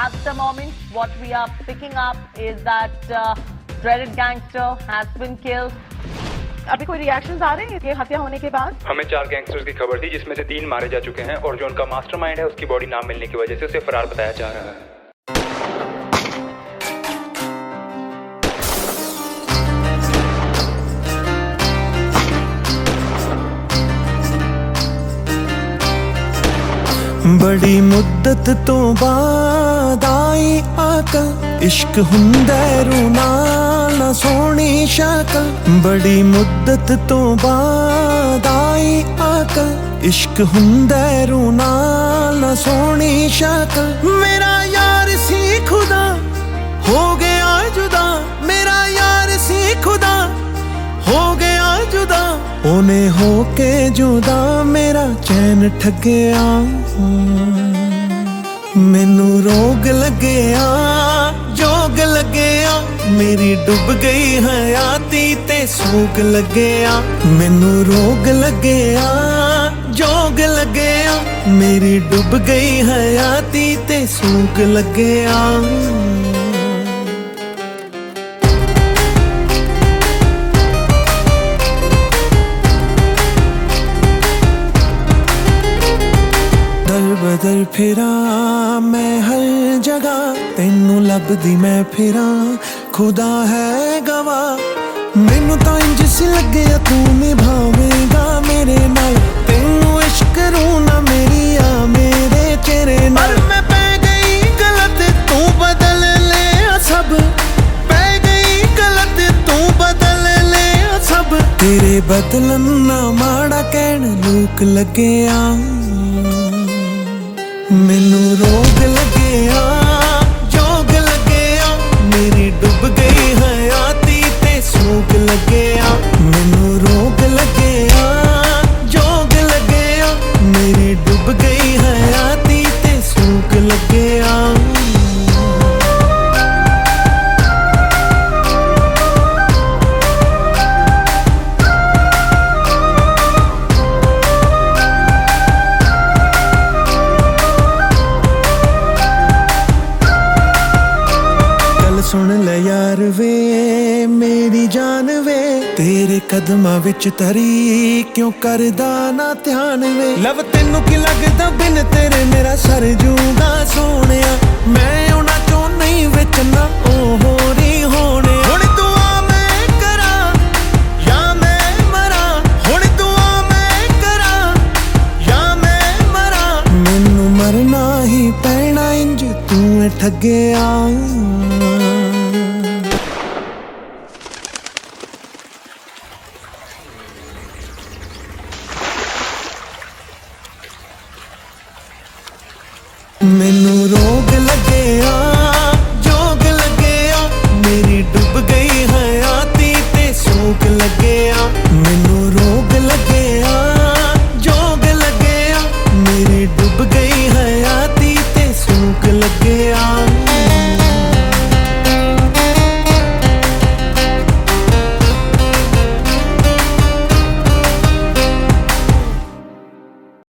at the moment, what we are picking up is that dreaded gangster has been killed. अभी कोई reactions आ रहे हैं ये हत्या होने के बाद? हमें 4 गैंगस्टर्स की खबर थी जिसमें से 3 मारे जा चुके हैं और जो उनका मास्टरमाइंड है उसकी बॉडी ना मिलने की वजह से उसे फरार बताया जा रहा है। बड़ी मुद्दत तो बाद आई अकल इश्क हुंदा रूना ना सोहनी शकल। बड़ी मुद्दत तो बाद आई अकल इश्क हुंदा रूना ना सोहनी शकल। मेरा यार सी खुदा हो गया जुदा, मेरा यार सी खुदा हो गया जुदा। ओने होके जुदा मेरा चैन ठगया, मैनू रोग लगया जोग लगया। मेरी डुब गई हयाती ते सूग लगया। मैनू रोग लगया जोग लगया। मेरी डुब गई हयाती ते सूग लगया। बदल फिरा मैं हर जगह, तेनू लभदी मैं फिरा खुदा है गवाह। मैनू तो इंज सी लगे तू निभावेगा मेरे नाल। तेनू इश्क रूना मेरी आ मेरे चेहरे नाल। मैं पै गई गलत तू बदल ले सब, पै गई गलत तू बदल ले सब। तेरे बदलन ना माड़ा कहण लोक लगया। मैनू रोग लगया जोग लगया। मेरी डुब गई हयाती ते सूग लगया। मैनू रोग लगया जोग लगया। मेरी डुब गई हयाती ते सूग लगया। सुन ले यार वे मेरी जान वे, तेरे कदमां विच तरी क्यों करदा ना ध्यान वे। लव तेनू की लगदा बिन तेरे मेरा सर जूगा सोहणिया। मैं उन्हां चों नहीं विच ना ओ होरी होणे। हुण तू आ मैं करा या मैं मरा, हुण तू आ मैं करा या मैं मरा। मैनू मरना ही पैना इंज तू ठगया।